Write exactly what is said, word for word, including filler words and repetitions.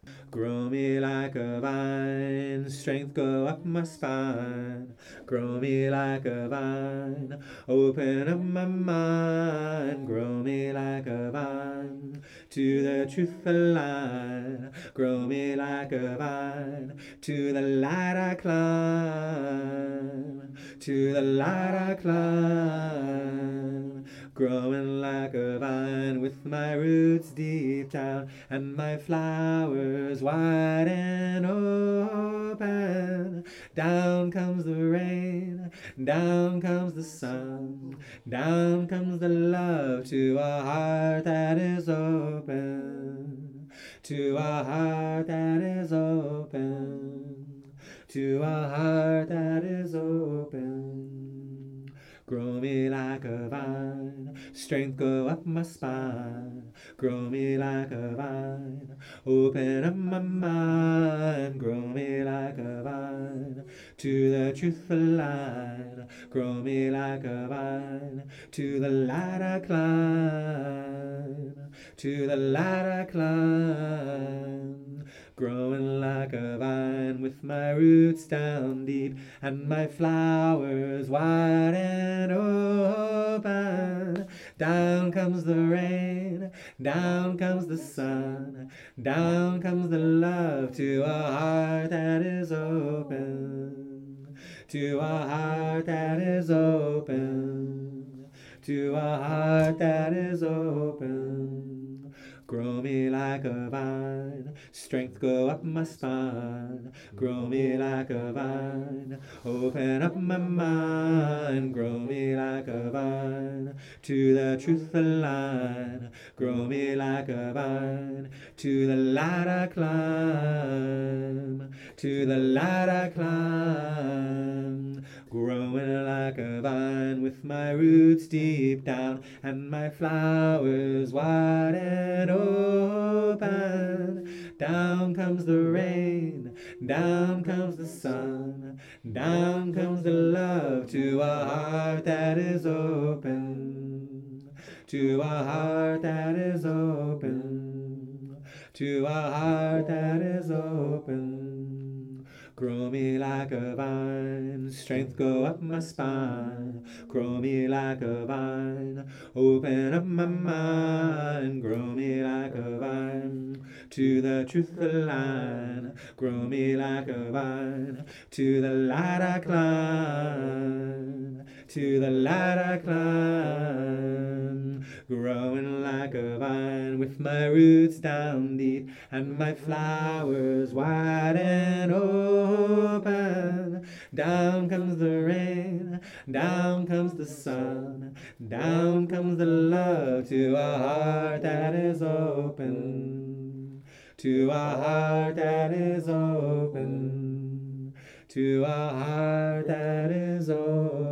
Grow me like a vine, strength go up my spine. Grow me like a vine, open up my mind. Grow me like a vine, to the truth align. Grow me like a vine, to the light I climb. To the light I climb. Growing like a vine with my roots deep down and my flowers wide and open. Down comes the rain, down comes the sun, down comes the love to a heart that is open. To a heart that is open. To a heart that is open. Grow me like a vine, strength go up my spine. Grow me like a vine, open up my mind. Grow me like a vine, to the truth align. Grow me like a vine, to the light I climb. To the light I climb. Growing like a vine with my roots down deep and my flowers wide and open. Down comes the rain, down comes the sun, down comes the love to a heart that is open. To a heart that is open. To a heart that is open. Grow me like a vine, strength go up my spine. Grow me like a vine, open up my mind. Grow me like a vine, to the truth align. Grow me like a vine, to the light I climb. To the light I climb. Growing like a vine with my roots deep down and my flowers wide and open. Down comes the rain, down comes the sun, down comes the love to a heart that is open. To a heart that is open. To a heart that is open. Grow me like a vine, strength go up my spine. Grow me like a vine, open up my mind. Grow me like a vine, to the truth align. Grow me like a vine, to the light I climb. To the light I climb. Growing like a vine with my roots down deep and my flowers wide and open. Down comes the rain, down comes the sun, down comes the love to a heart that is open. To a heart that is open. To a heart that is open.